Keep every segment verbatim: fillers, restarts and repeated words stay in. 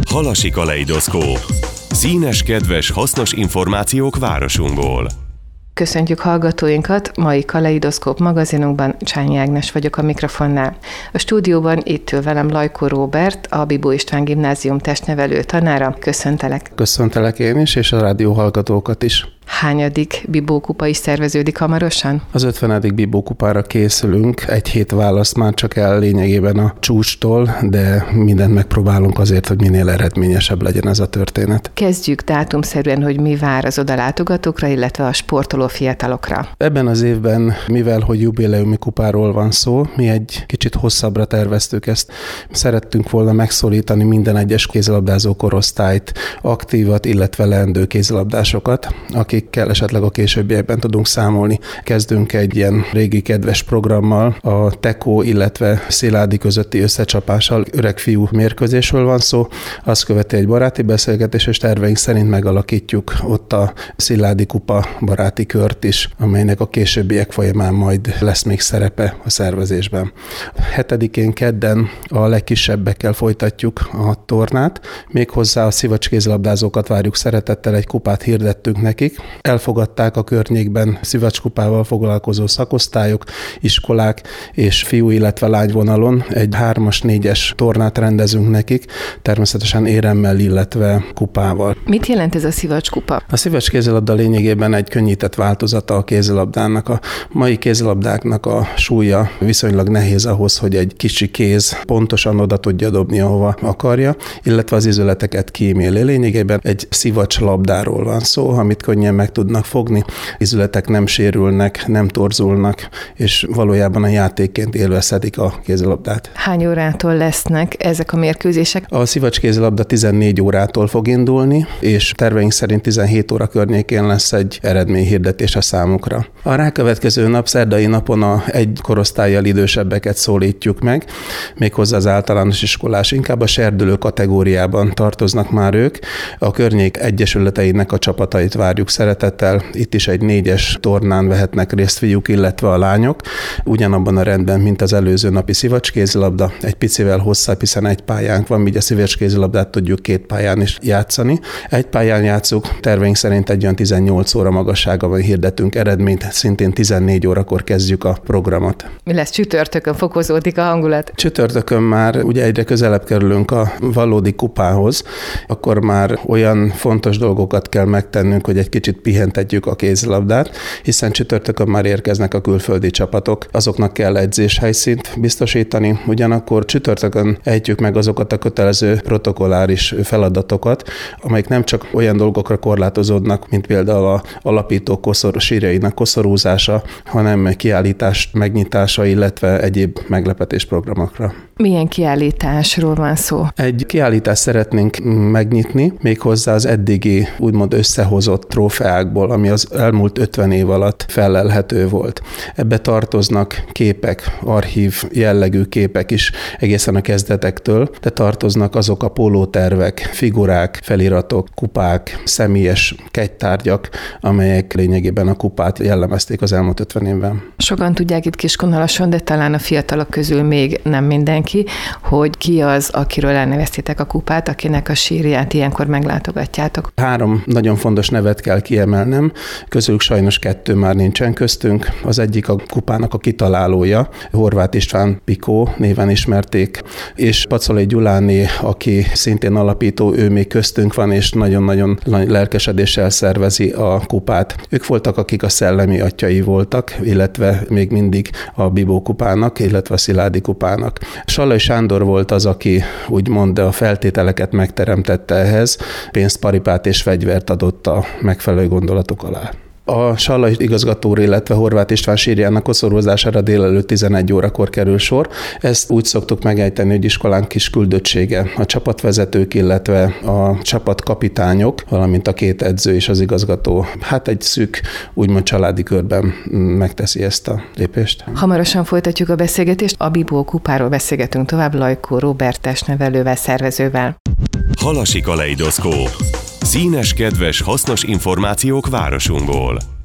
Halasi kaleidoszkóp. Színes, kedves, hasznos információk városunkból. Köszöntjük hallgatóinkat, mai Kaleidoszkóp magazinunkban Csányi Ágnes vagyok a mikrofonnál. A stúdióban itt ül velem Lajkó Róbert, a Bibó István Gimnázium testnevelő tanára. Köszöntelek. Köszöntelek én is, és a rádió hallgatókat is. Hányadik Bibó kupa is szerveződik hamarosan? Az ötvenedik Bibó kupára készülünk, egy hét választ már csak el lényegében a csúcstól, de mindent megpróbálunk azért, hogy minél eredményesebb legyen ez a történet. Kezdjük dátumszerűen, hogy mi vár az odalátogatókra, illetve a sportoló fiatalokra. Ebben az évben, mivel hogy jubileumi kupáról van szó, mi egy kicsit hosszabbra terveztük ezt. Szerettünk volna megszólítani minden egyes kézilabdázó korosztályt, aktívat, illetve leendő kézilabdásokat, akikkel esetleg a későbbiekben tudunk számolni. Kezdünk egy ilyen régi kedves programmal, a Tekó, illetve Sziládi közötti összecsapással, öreg fiú mérkőzésről van szó. Azt követi egy baráti beszélgetés, és terveink szerint megalakítjuk ott a Sziládi kupa baráti kört is, amelynek a későbbiek folyamán majd lesz még szerepe a szervezésben. hetedikén kedden a legkisebbekkel folytatjuk a tornát, méghozzá a szivacs kézilabdázókat várjuk szeretettel, egy kupát hirdettünk nekik. Elfogadták a környékben szivacskupával foglalkozó szakosztályok, iskolák és fiú, illetve lányvonalon egy hármas, négyes tornát rendezünk nekik, természetesen éremmel, illetve kupával. Mit jelent ez a szivacskupa? A szivacs kézilabda lényegében egy könnyített változata a kézilabdának. A mai kézilabdáknak a súlya viszonylag nehéz ahhoz, hogy egy kicsi kéz pontosan oda tudja dobni, ahova akarja, illetve az izületeket kíméli. Lényegében egy szivacs labdáról van szó, amit könnyen meg tudnak fogni, izületek nem sérülnek, nem torzulnak, és valójában a játékként élve szedik a kézilabdát. Hány órától lesznek ezek a mérkőzések? A szivacs kézilabda tizennégy órától fog indulni, és terveink szerint tizenhét óra környékén lesz egy eredményhirdetés a számukra. A rákövetkező nap, szerdai napon a egy korosztállyal idősebbeket szólítjuk meg, méghozzá az általános iskolás, inkább a serdülő kategóriában tartoznak már ők. A környék egyesületeinek a csapatait várjuk szeretettel. Itt is egy négyes tornán vehetnek részt fiúk, illetve a lányok. Ugyanabban a rendben, mint az előző napi szivacskézilabda, egy picivel hosszabb, hiszen egy pályánk van, így a szivacskézilabdát tudjuk két pályán is játszani. Egy pályán játszunk, terveink szerint egy olyan tizennyolc óra magasságban hirdetünk eredményt, szintén tizennégy órakor kezdjük a programot. Mi lesz csütörtökön, fokozódik a hangulat? Csütörtökön már ugye egyre közelebb kerülünk a valódi kupához, akkor már olyan fontos dolgokat kell megtennünk, hogy egy kicsit pihentetjük a kézilabdát, hiszen csütörtökön már érkeznek a külföldi csapatok, azoknak kell edzéshelyszínt biztosítani, ugyanakkor csütörtökön ejtjük meg azokat a kötelező protokolláris feladatokat, amelyek nem csak olyan dolgokra korlátozódnak, mint például a alapító koszor, sírjainak koszorúzása, hanem kiállítás megnyitása, illetve egyéb meglepetésprogramokra. Milyen kiállításról van szó? Egy kiállítást szeretnénk megnyitni, méghozzá az eddigi úgymond összehozott trófeákból, ami az elmúlt ötven év alatt fellelhető volt. Ebbe tartoznak képek, archív jellegű képek is egészen a kezdetektől, de tartoznak azok a pólótervek, figurák, feliratok, kupák, személyes kegytárgyak, amelyek lényegében a kupát jellemezték az elmúlt ötven évben. Sokan tudják itt Kiskunhalason, de talán a fiatalok közül még nem mindenki, hogy ki az, akiről elneveztétek a kupát, akinek a sírját ilyenkor meglátogatjátok. Három nagyon fontos nevet kell kiemelnem, közülük sajnos kettő már nincsen köztünk. Az egyik a kupának a kitalálója, Horváth István Pikó néven ismerték, és Pacolai Gyuláné, aki szintén alapító, ő még köztünk van, és nagyon-nagyon lelkesedéssel szervezi a kupát. Ők voltak, akik a szellemi atyai voltak, illetve még mindig a Bibó kupának, illetve a Sziládi kupának. Sallai Sándor volt az, aki úgymond a feltételeket megteremtette ehhez, pénzt, paripát és fegyvert adott a megfelelő gondolatok alá. A Sallai igazgató, illetve Horváth István sírjának koszorúzására délelőtt tizenegy órakor kerül sor. Ezt úgy szoktuk megejteni, hogy iskolánk kis küldöttsége, a csapatvezetők, illetve a csapatkapitányok, valamint a két edző és az igazgató, hát egy szűk, úgymond családi körben megteszi ezt a lépést. Hamarosan folytatjuk a beszélgetést. A Bibó kupáról beszélgetünk tovább Lajkó Róbert testnevelővel, szervezővel. Halasi kaleidoszkóp. Színes, kedves, hasznos információk városunkból.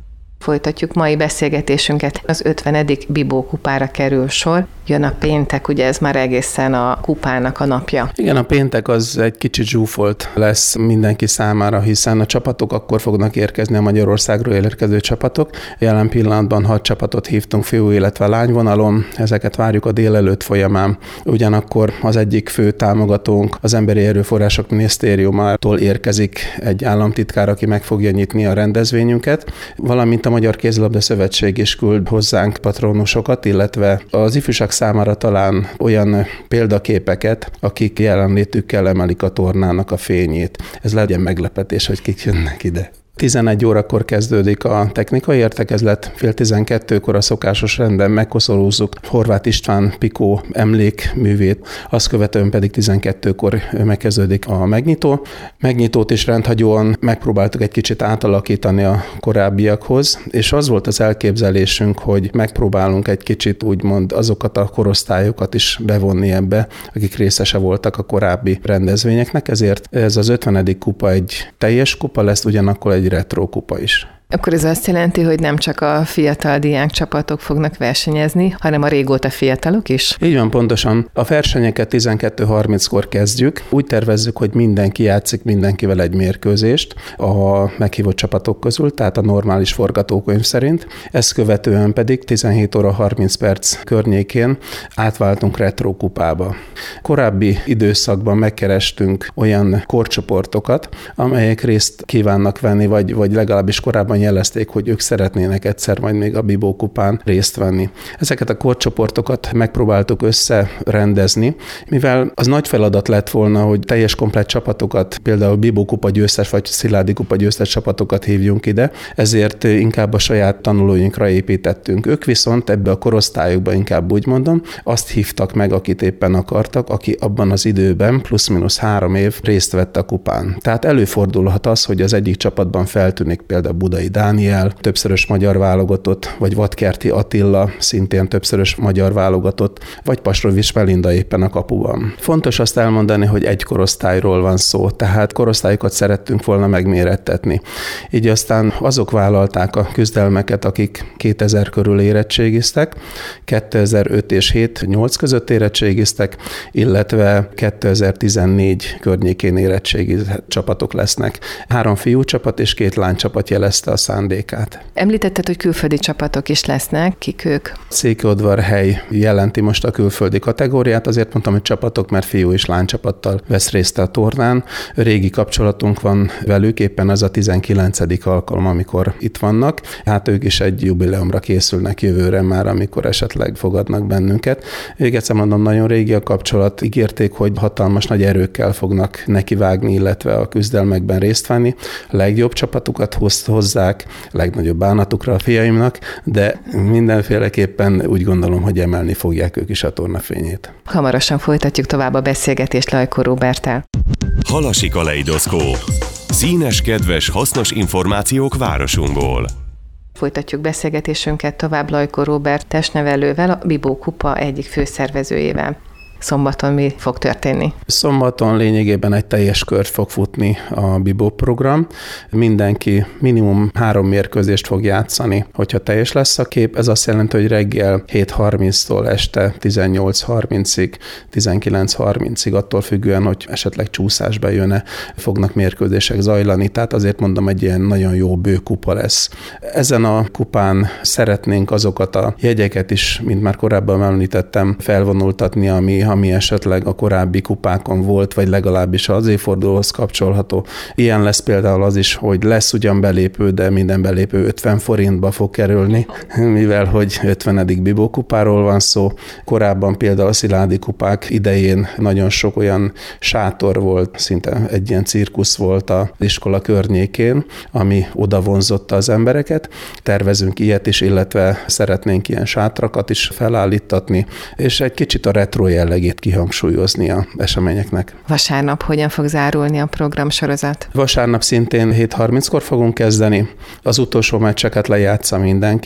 Folytatjuk mai beszélgetésünket. Az ötvenedik Bibó kupára kerül sor. Jön a péntek, ugye ez már egészen a kupának a napja. Igen, a péntek az egy kicsit zsúfolt lesz mindenki számára, hiszen a csapatok akkor fognak érkezni, a Magyarországról érkező csapatok. Jelen pillanatban hat csapatot hívtunk fiú, illetve lányvonalon. Ezeket várjuk a délelőtt folyamán. Ugyanakkor az egyik fő támogatónk, az Emberi Erőforrások Minisztériumától érkezik egy államtitkár, aki meg fogja nyitni a rendezvényünket, valamint a Magyar Kézilabda Szövetség is küld hozzánk patronusokat, illetve az ifjúság számára talán olyan példaképeket, akik jelenlétükkel emelik a tornának a fényét. Ez legyen meglepetés, hogy kik jönnek ide. tizenegy órakor kezdődik a technikai értekezlet, fél tizenkettőkor a szokásos renden megkoszorúzzuk Horváth István Pikó emlékművét, azt követően pedig tizenkettőkor megkezdődik a megnyitó. Megnyitót is rendhagyóan megpróbáltuk egy kicsit átalakítani a korábbiakhoz, és az volt az elképzelésünk, hogy megpróbálunk egy kicsit úgymond azokat a korosztályokat is bevonni ebbe, akik részese voltak a korábbi rendezvényeknek, ezért ez az ötvenedik kupa egy teljes kupa lesz, ugyanakkor egy retro kupa is. Akkor ez azt jelenti, hogy nem csak a fiatal diák csapatok fognak versenyezni, hanem a régóta fiatalok is? Így van, pontosan. A versenyeket tizenkettő harminckor kezdjük. Úgy tervezzük, hogy mindenki játszik mindenkivel egy mérkőzést a meghívott csapatok közül, tehát a normális forgatókönyv szerint. Ezt követően pedig tizenhét óra harminc perc környékén átváltunk retro kupába. Korábbi időszakban megkerestünk olyan korcsoportokat, amelyek részt kívánnak venni, vagy, vagy legalábbis korábban jelezték, hogy ők szeretnének egyszer majd még a Bibó kupán részt venni. Ezeket a korcsoportokat megpróbáltuk összerendezni, mivel az nagy feladat lett volna, hogy teljes komplett csapatokat, például Bibó kupa győztes vagy Sziládi kupa győztes csapatokat hívjunk ide, ezért inkább a saját tanulóinkra építettünk. Ők viszont ebbe a korosztályokba, inkább úgy mondom, azt hívtak meg, akit éppen akartak, aki abban az időben plusz-minusz három év részt vett a kupán. Tehát előfordulhat az, hogy az egyik csapatban feltűnik például Budai Dániel, többszörös magyar válogatott, vagy Vadkerti Attila, szintén többszörös magyar válogatott, vagy Pasrovics Melinda éppen a kapuban. Fontos azt elmondani, hogy egy korosztályról van szó, tehát korosztályokat szerettünk volna megmérettetni. Így aztán azok vállalták a küzdelmeket, akik kétezer körül érettségiztek, kétezer-öt és hét-nyolc között érettségiztek, illetve kétezer-tizennégy környékén érettségizett csapatok lesznek. Három fiú csapat és két lány csapat jelezte a szándékát. Említetted, hogy külföldi csapatok is lesznek, kik ők? Székelyudvarhely jelenti most a külföldi kategóriát, azért mondtam, hogy csapatok, mert fiú és lány csapattal vesz részt a tornán. Régi kapcsolatunk van velük, éppen az a tizenkilencedik alkalom, amikor itt vannak. Hát ők is egy jubileumra készülnek jövőre már, amikor esetleg fogadnak bennünket. Ők egyszer mondom, nagyon régi a kapcsolat, ígérték, hogy hatalmas nagy erőkkel fognak nekivágni, illetve a küzdelmekben részt venni. A legjobb csapatukat hozzák, legnagyobb bánatukra a fiaimnak, de mindenféleképpen úgy gondolom, hogy emelni fogják ők is a tornafényét. Hamarosan folytatjuk tovább a beszélgetést Lajkó Róberttel. Halasi kaleidoszkóp. Színes, kedves, hasznos információk városunkból. Folytatjuk beszélgetésünket tovább Lajkó Róbert testnevelővel, a Bibó kupa egyik főszervezőjével. Szombaton mi fog történni? Szombaton lényegében egy teljes kört fog futni a Bibó program. Mindenki minimum három mérkőzést fog játszani, hogyha teljes lesz a kép. Ez azt jelenti, hogy reggel hét harminctól este tizennyolc harmincig, tizenkilenc harmincig, attól függően, hogy esetleg csúszásba jön-e, fognak mérkőzések zajlani. Tehát azért mondom, egy ilyen nagyon jó bő kupa lesz. Ezen a kupán szeretnénk azokat a jegyeket is, mint már korábban említettem, felvonultatni, ami ami esetleg a korábbi kupákon volt, vagy legalábbis az évfordulóhoz kapcsolható. Ilyen lesz például az is, hogy lesz ugyan belépő, de minden belépő ötven forintba fog kerülni, mivel hogy ötvenedik Bibó kupáról van szó. Korábban például a Sziládi kupák idején nagyon sok olyan sátor volt, szinte egy ilyen cirkusz volt az iskola környékén, ami oda vonzotta az embereket. Tervezünk ilyet is, illetve szeretnénk ilyen sátrakat is felállítatni, és egy kicsit a retro jellegét kihangsúlyozni a eseményeknek. Vasárnap hogyan fog zárulni a programsorozat? Vasárnap szintén hét harminckor fogunk kezdeni. Az utolsó meccseket lejátsza mindenki.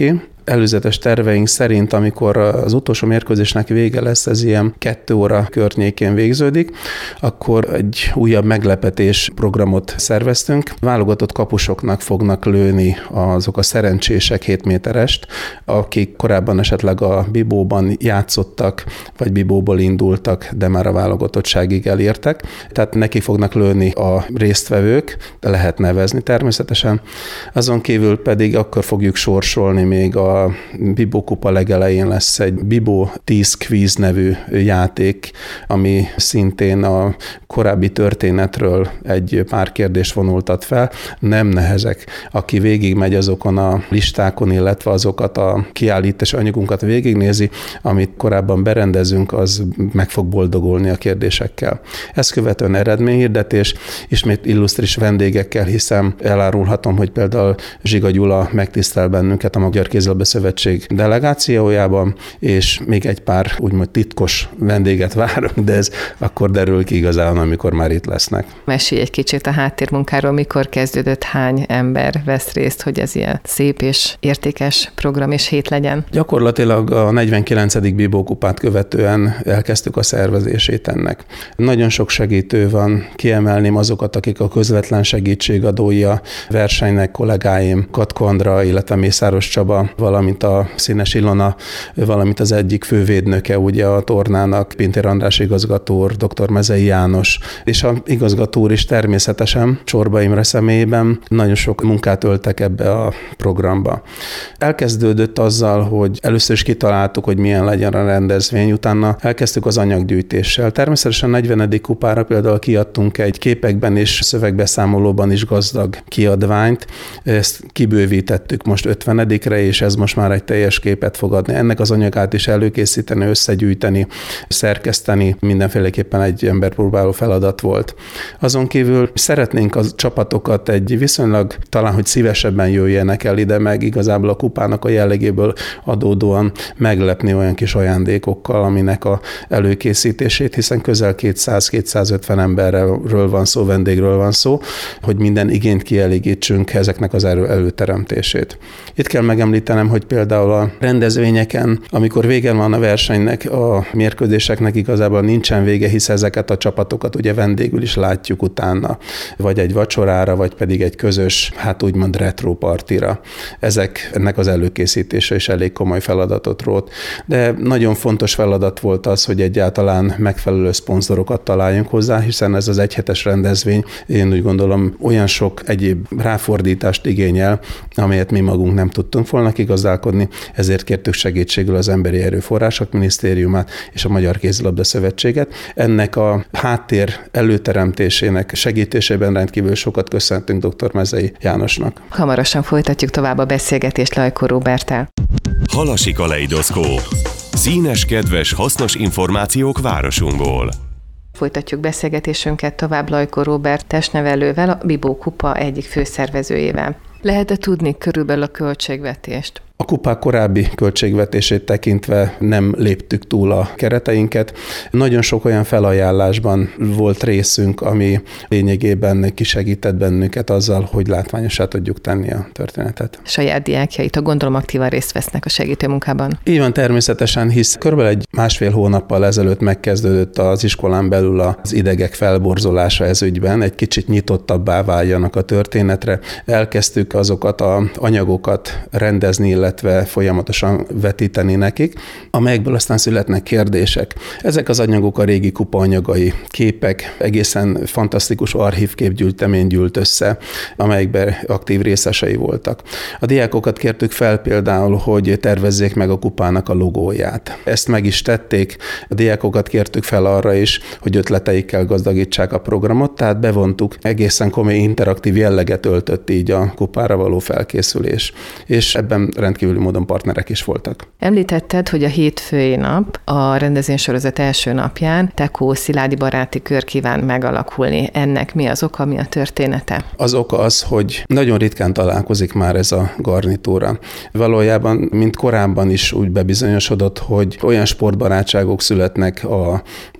előzetes terveink szerint, amikor az utolsó mérkőzésnek vége lesz, ez ilyen kettő óra környékén végződik, akkor egy újabb meglepetés programot szerveztünk. Válogatott kapusoknak fognak lőni azok a szerencsések hét méterest, akik korábban esetleg a bibóban játszottak, vagy bibóból indultak, de már a válogatottságig elértek. Tehát neki fognak lőni a résztvevők, de lehet nevezni természetesen. Azon kívül pedig akkor fogjuk sorsolni, még a Bibó kupa legelején lesz egy Bibó tíz Quiz nevű játék, ami szintén a korábbi történetről egy pár kérdést vonultat fel. Nem nehezek. Aki végigmegy azokon a listákon, illetve azokat a kiállítási anyagunkat végignézi, amit korábban berendezünk, az meg fog boldogulni a kérdésekkel. Ezt követően eredményhirdetés, ismét illusztris vendégekkel, hiszen elárulhatom, hogy például Zsiga Gyula megtisztel bennünket a Magyar Kézilabda Szövetség delegációjában, és még egy pár úgymond titkos vendéget várunk, de ez akkor derül ki igazán, amikor már itt lesznek. Mesélj egy kicsit a háttérmunkáról, mikor kezdődött, hány ember vesz részt, hogy ez ilyen szép és értékes program és hét legyen? Gyakorlatilag a negyvenkilencedik Bibó kupát követően elkezdtük a szervezését ennek. Nagyon sok segítő van, kiemelném azokat, akik a közvetlen segítségadói a versenynek, kollégáim, Katko Andra, illetve Mészáros Csaba, valamint a Színes Ilona, valamint az egyik fővédnöke ugye a tornának, Pintér András igazgató úr, dr. Mezei János, és a igazgató úr is természetesen Csorba Imre személyében nagyon sok munkát öltek ebbe a programba. Elkezdődött azzal, hogy először is kitaláltuk, hogy milyen legyen a rendezvény, utána elkezdtük az anyaggyűjtéssel. Természetesen a negyvenedik kupára például kiadtunk egy képekben és szövegbeszámolóban is gazdag kiadványt, ezt kibővítettük most ötvenedikre, és ez most már egy teljes képet fog adni. Ennek az anyagát is előkészíteni, összegyűjteni, szerkeszteni mindenféleképpen egy emberpróbáló feladat volt. Azon kívül szeretnénk a csapatokat egy viszonylag talán, hogy szívesebben jöjjenek el ide, meg igazából a kupának a jellegéből adódóan meglepni olyan kis ajándékokkal, aminek a előkészítését, hiszen közel kétszáz-kétszázötven emberről van szó, vendégről van szó, hogy minden igényt kielégítsünk ezeknek az erő előteremtését. Itt kell megemlítenem, hogy például a rendezvényeken, amikor vége van a versenynek, a mérkőzéseknek igazából nincsen vége, hisz ezeket a csapatokat ugye vendégül is látjuk utána, vagy egy vacsorára, vagy pedig egy közös, hát úgymond retro partira. Ezek, ennek az előkészítése is elég komoly feladatot rót. De nagyon fontos feladat volt az, hogy egyáltalán megfelelő szponzorokat találjunk hozzá, hiszen ez az egyhetes rendezvény, én úgy gondolom, olyan sok egyéb ráfordítást igényel, amelyet mi magunk nem tudtunk volna kigazdálkodni, ezért kértük segítségül az Emberi Erőforrások Minisztériumát és a Magyar Kézilabda Szövetséget. Ennek a háttér előteremtésének segítésében rendkívül sokat köszöntünk dr. Mezei Jánosnak. Hamarosan folytatjuk tovább a beszélgetést Lajkó Róberttel. Halasi kaleidoszkóp. Színes, kedves, hasznos információk városunkból. Folytatjuk beszélgetésünket tovább Lajkó Róbert testnevelővel, a Bibó kupa egyik főszervezőjével. Lehet-e tudni körülbelül a költségvetést? A kupák korábbi költségvetését tekintve nem léptük túl a kereteinket. Nagyon sok olyan felajánlásban volt részünk, ami lényegében kisegített bennünket azzal, hogy látványosá tudjuk tenni a történetet. Saját diákjait, gondolom aktívan részt vesznek a segítőmunkában. Így van, természetesen, hisz körülbelül egy másfél hónappal ezelőtt megkezdődött az iskolán belül az idegek felborzolása ez ügyben, egy kicsit nyitottabbá váljanak a történetre. Elkezdtük azokat az anyagokat rendezni, illetve folyamatosan vetíteni nekik, amelyekből aztán születnek kérdések. Ezek az anyagok a régi kupa anyagai, képek, egészen fantasztikus archívképgyűjtemény gyűlt össze, amelyekben aktív részesei voltak. A diákokat kértük fel például, hogy tervezzék meg a kupának a logóját. Ezt meg is tették, a diákokat kértük fel arra is, hogy ötleteikkel gazdagítsák a programot, tehát bevontuk, egészen komoly interaktív jelleget öltött így a kupára való felkészülés. És ebben rendkívüli módon partnerek is voltak. Említetted, hogy a hétfői nap, a rendezvénysorozat első napján Tekó Sziládi baráti kör kíván megalakulni. Ennek mi az oka, mi a története? Az oka az, hogy nagyon ritkán találkozik már ez a garnitúra. Valójában, mint korábban is úgy bebizonyosodott, hogy olyan sportbarátságok születnek a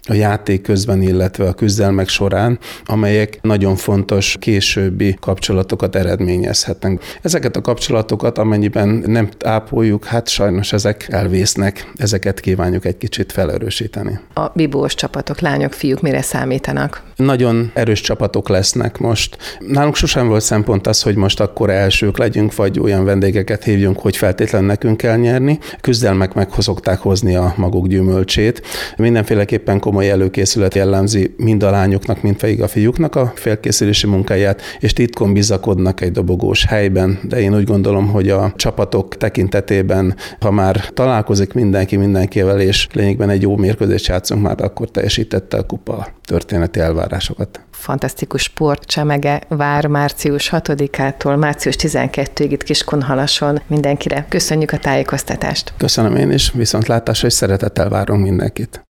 a játék közben, illetve a küzdelmek során, amelyek nagyon fontos későbbi kapcsolatokat eredményezhetnek. Ezeket a kapcsolatokat, amennyiben nem ápoljuk, hát sajnos ezek elvésznek, ezeket kívánjuk egy kicsit felerősíteni. A bibós csapatok, lányok, fiúk mire számítanak? Nagyon erős csapatok lesznek most. Nálunk sosem volt szempont az, hogy most akkor elsők legyünk, vagy olyan vendégeket hívjunk, hogy feltétlenül nekünk kell nyerni. Küzdelmek meg szokták hozni a maguk gyümölcsét. Mindenféleképpen komoly előkészület jellemzi mind a lányoknak, mind pedig a fiúknak a felkészülési munkáját, és titkon bizakodnak egy dobogós helyben, de én úgy gondolom, hogy a csapatok tekintetében, ha már találkozik mindenki mindenkivel, és lényegben egy jó mérkőzést játszunk már, akkor teljesítette a kupa történeti elvárásokat. Fantasztikus sportcsemege vár március hatodikától március tizenkettedikéig itt Kiskunhalason mindenkire. Köszönjük a tájékoztatást! Köszönöm én is, viszontlátásra, és szeretettel várunk mindenkit!